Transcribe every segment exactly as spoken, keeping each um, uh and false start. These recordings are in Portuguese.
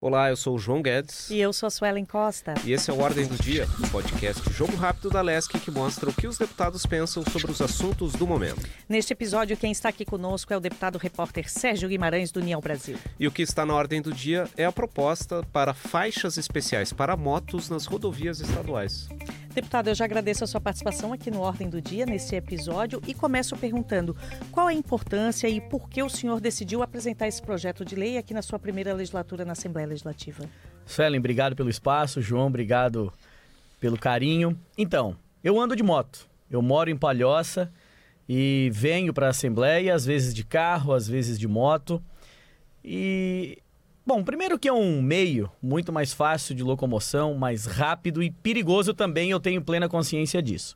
Olá, eu sou o João Guedes. E eu sou a Suelen Costa. E esse é o Ordem do Dia, o podcast Jogo Rápido da Lesc que mostra o que os deputados pensam sobre os assuntos do momento. Neste episódio, quem está aqui conosco é o deputado repórter Sérgio Guimarães, do União Brasil. E o que está na Ordem do Dia é a proposta para faixas especiais para motos nas rodovias estaduais. Deputado, eu já agradeço a sua participação aqui no Ordem do Dia, nesse episódio, e começo perguntando qual a importância e por que o senhor decidiu apresentar esse projeto de lei aqui na sua primeira legislatura na Assembleia Legislativa. Suelen, obrigado pelo espaço. João, obrigado pelo carinho. Então, eu ando de moto, eu moro em Palhoça e venho para a Assembleia, às vezes de carro, às vezes de moto. E, bom, primeiro que é um meio muito mais fácil de locomoção, mais rápido e perigoso também, eu tenho plena consciência disso.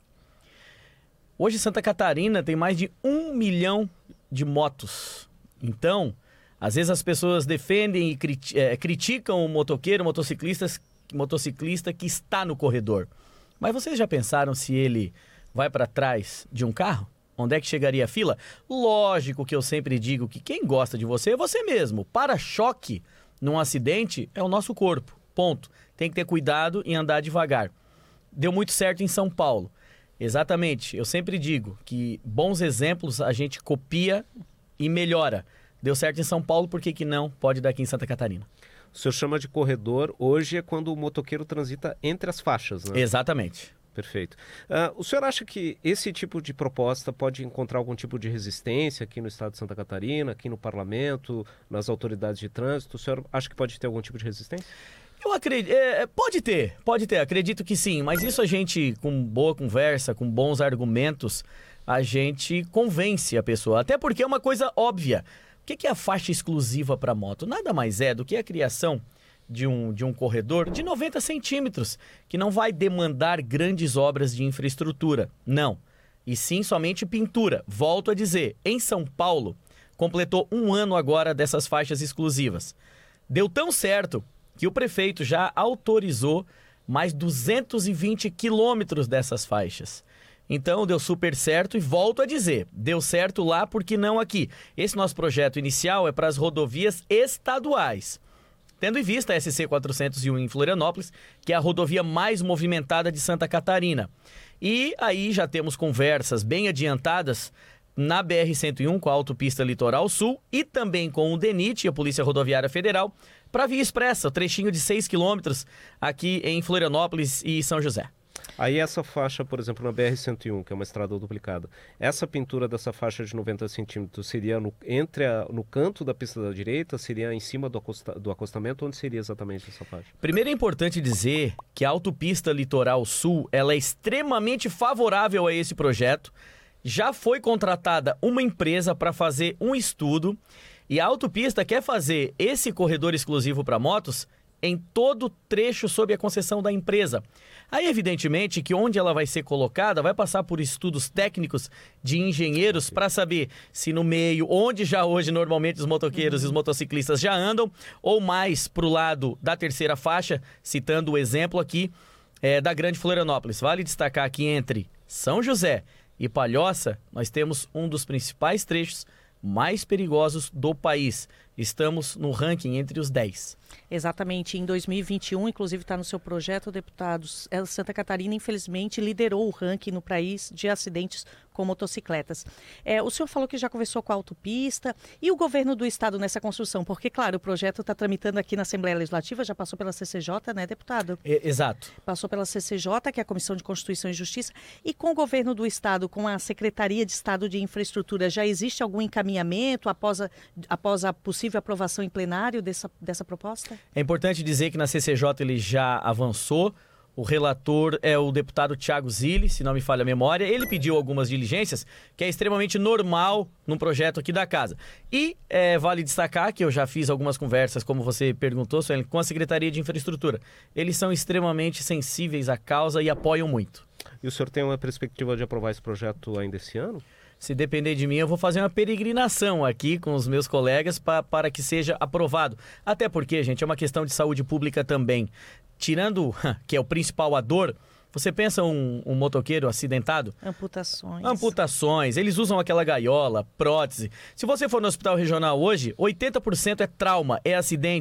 Hoje Santa Catarina tem mais de um milhão de motos. Então, às vezes as pessoas defendem e criti- é, criticam o motoqueiro, o motociclista, motociclista que está no corredor. Mas vocês já pensaram se ele vai para trás de um carro? Onde é que chegaria a fila? Lógico que eu sempre digo que quem gosta de você é você mesmo. Para-choque num acidente é o nosso corpo. Ponto. Tem que ter cuidado e andar devagar. Deu muito certo em São Paulo. Exatamente. Eu sempre digo que bons exemplos a gente copia e melhora. Deu certo em São Paulo, por que que não pode dar aqui em Santa Catarina? O senhor chama de corredor, hoje é quando o motoqueiro transita entre as faixas, né? Exatamente. Perfeito. Uh, o senhor acha que esse tipo de proposta pode encontrar algum tipo de resistência aqui no estado de Santa Catarina, aqui no parlamento, nas autoridades de trânsito? O senhor acha que pode ter algum tipo de resistência? Eu acredito, é, pode ter, pode ter, acredito que sim, mas isso a gente, com boa conversa, com bons argumentos, a gente convence a pessoa, até porque é uma coisa óbvia. O que é a faixa exclusiva para moto? Nada mais é do que a criação de um, de um corredor de noventa centímetros, que não vai demandar grandes obras de infraestrutura, não. E sim somente pintura. Volto a dizer, em São Paulo, completou um ano agora dessas faixas exclusivas. Deu tão certo que o prefeito já autorizou mais duzentos e vinte quilômetros dessas faixas. Então deu super certo e volto a dizer, deu certo lá, porque não aqui. Esse nosso projeto inicial é para as rodovias estaduais. Tendo em vista a S C quatrocentos e um em Florianópolis, que é a rodovia mais movimentada de Santa Catarina. E aí já temos conversas bem adiantadas na B R cento e um com a Autopista Litoral Sul e também com o DENIT, a Polícia Rodoviária Federal, para a Via Expressa, o trechinho de seis quilômetros aqui em Florianópolis e São José. Aí essa faixa, por exemplo, na B R cento e um, que é uma estrada duplicada, essa pintura dessa faixa de noventa centímetros seria no, entre a, no canto da pista da direita, seria em cima do, acosta, do acostamento? Onde seria exatamente essa faixa? Primeiro é importante dizer que a Autopista Litoral Sul ela é extremamente favorável a esse projeto. Já foi contratada uma empresa para fazer um estudo e a autopista quer fazer esse corredor exclusivo para motos em todo trecho sob a concessão da empresa. Aí, evidentemente, que onde ela vai ser colocada vai passar por estudos técnicos de engenheiros para saber se no meio, onde já hoje normalmente os motoqueiros e os motociclistas já andam, ou mais para o lado da terceira faixa, citando o exemplo aqui é, da Grande Florianópolis. Vale destacar que entre São José e Palhoça, nós temos um dos principais trechos mais perigosos do país. Estamos no ranking entre os dez. Exatamente. Em dois mil e vinte e um, inclusive está no seu projeto, deputados, Santa Catarina, infelizmente, liderou o ranking no país de acidentes com motocicletas. É, o senhor falou que já conversou com a autopista e o governo do estado nessa construção, porque, claro, o projeto está tramitando aqui na Assembleia Legislativa, já passou pela C C J, né, deputado? É, exato. Passou pela C C J, que é a Comissão de Constituição e Justiça, e com o governo do estado, com a Secretaria de Estado de Infraestrutura, já existe algum encaminhamento após a, após a possível aprovação em plenário dessa, dessa proposta? É importante dizer que na C C J ele já avançou. O relator é o deputado Thiago Zilli, se não me falha a memória. Ele pediu algumas diligências, que é extremamente normal num projeto aqui da casa. E é, vale destacar que eu já fiz algumas conversas, como você perguntou, Suelen, com a Secretaria de Infraestrutura. Eles são extremamente sensíveis à causa e apoiam muito. E o senhor tem uma perspectiva de aprovar esse projeto ainda esse ano? Se depender de mim, eu vou fazer uma peregrinação aqui com os meus colegas pa, para que seja aprovado. Até porque, gente, é uma questão de saúde pública também. Tirando, que é o principal a dor, você pensa um, um motoqueiro acidentado? Amputações. Amputações. Eles usam aquela gaiola, prótese. Se você for no hospital regional hoje, oitenta por cento é trauma, é acidente.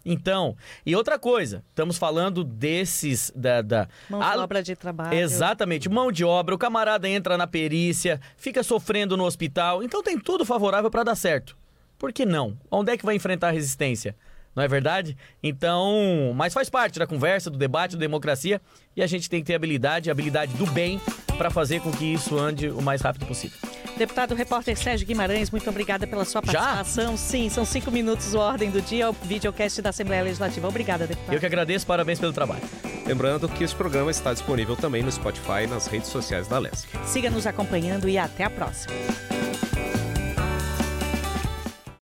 Então, e outra coisa, estamos falando desses... Da, da, mão de a... obra de trabalho. Exatamente, mão de obra, o camarada entra na perícia, fica sofrendo no hospital, então tem tudo favorável para dar certo. Por que não? Onde é que vai enfrentar a resistência? Não é verdade? Então, mas faz parte da conversa, do debate, da democracia, e a gente tem que ter habilidade, habilidade do bem, para fazer com que isso ande o mais rápido possível. Deputado repórter Sérgio Guimarães, muito obrigada pela sua participação. Já? Sim, são cinco minutos o Ordem do Dia, o videocast da Assembleia Legislativa. Obrigada, deputado. Eu que agradeço, parabéns pelo trabalho. Lembrando que esse programa está disponível também no Spotify e nas redes sociais da Alesc. Siga nos acompanhando e até a próxima.